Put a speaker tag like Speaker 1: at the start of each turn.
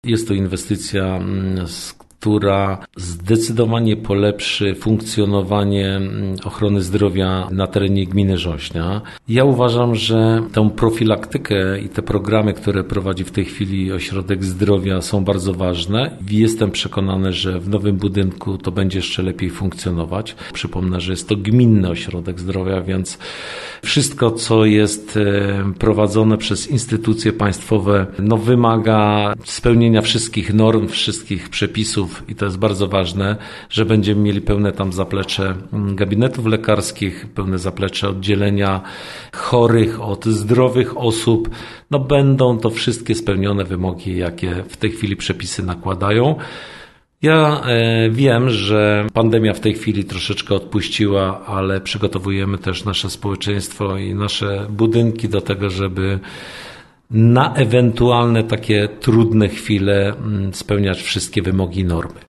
Speaker 1: Jest to inwestycja, która zdecydowanie polepszy funkcjonowanie ochrony zdrowia na terenie gminy Żośnia. Ja uważam, że tę profilaktykę i te programy, które prowadzi w tej chwili Ośrodek Zdrowia, są bardzo ważne. Jestem przekonany, że w nowym budynku to będzie jeszcze lepiej funkcjonować. Przypomnę, że jest to gminny ośrodek zdrowia, więc wszystko, co jest prowadzone przez instytucje państwowe, wymaga spełnienia wszystkich norm, wszystkich przepisów i to jest bardzo ważne, że będziemy mieli pełne tam zaplecze gabinetów lekarskich, pełne zaplecze oddzielenia chorych od zdrowych osób. Będą to wszystkie spełnione wymogi, jakie w tej chwili przepisy nakładają. Ja wiem, że pandemia w tej chwili troszeczkę odpuściła, ale przygotowujemy też nasze społeczeństwo i nasze budynki do tego, żeby na ewentualne takie trudne chwile spełniać wszystkie wymogi i normy.